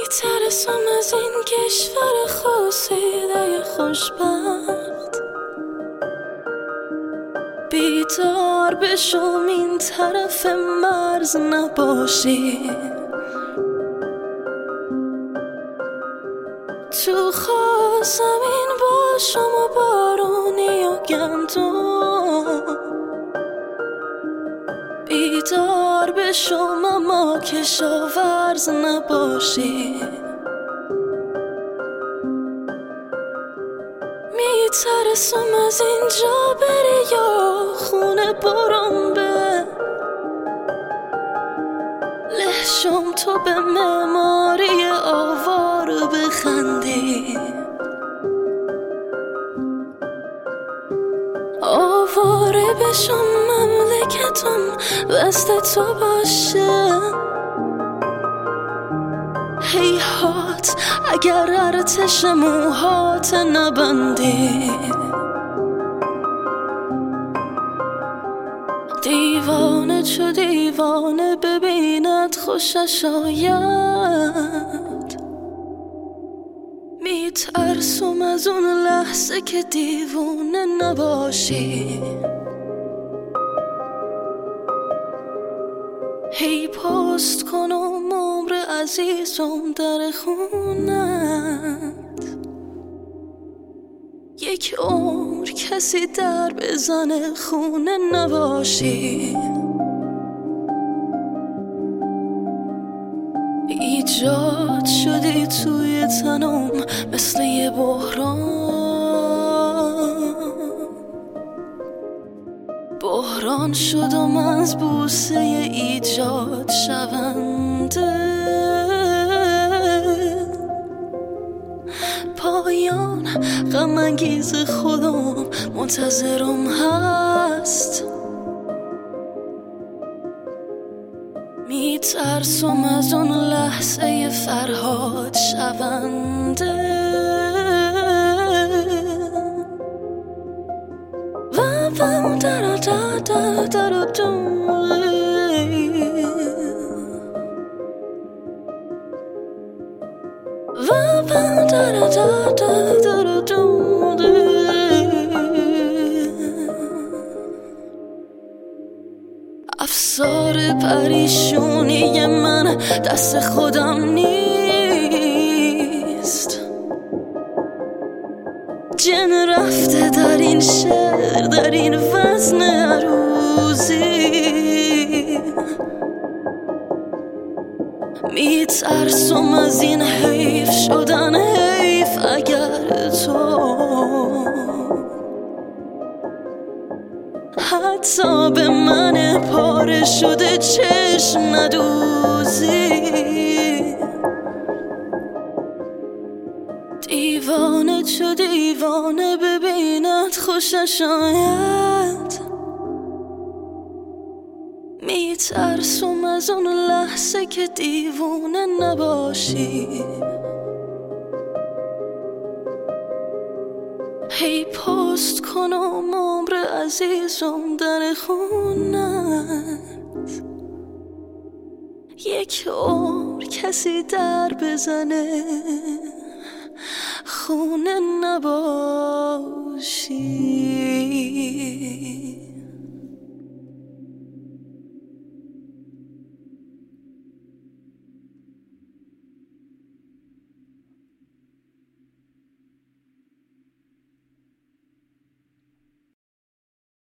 میترسم از این کشور خواسیده خوشبخت، بیدار بشم این طرف مرز نباشی. تو زمین باشم و بارونی و گندم، بیدار بشم اما کشاورز نباشی. میترسم از اینجا بری یا خونه برم به لحشم، تو به معماری آوار بخندی. آواره بشم مملکتم دست تو باشه. هیهات اگر ارتش موهات نبندی. دیوانه چو دیوانه ببیند خوشش آید. میترسم از اون لحظه که دیوانه نباشی. هی پست کنم عمر عزیزم در خونت، یک عمر کسی در بزنه خونه نباشی. ایجاد شدی توی تنم مثل یه بحران شدم از بوسه ایجاد شونده. پایان غم انگیز خودم منتظرم هست. میترسم از اون لحظه فرهاد شونده. افسار پریشونی من دست خودم نیست. جن رفته در این شعر، در این وزن عروضی. میترسم از این حیف شدن حیف اگر تو حتی به من پاره شده چشم ندوزی. دیوانه چو دیوانه ببیند خوشش آید. میترسم از اون لحظه که دیوانه نباشی. هی پست کنم عمر عزیزم در خونت، یک عمر کسی در بزنه خونه نباشی.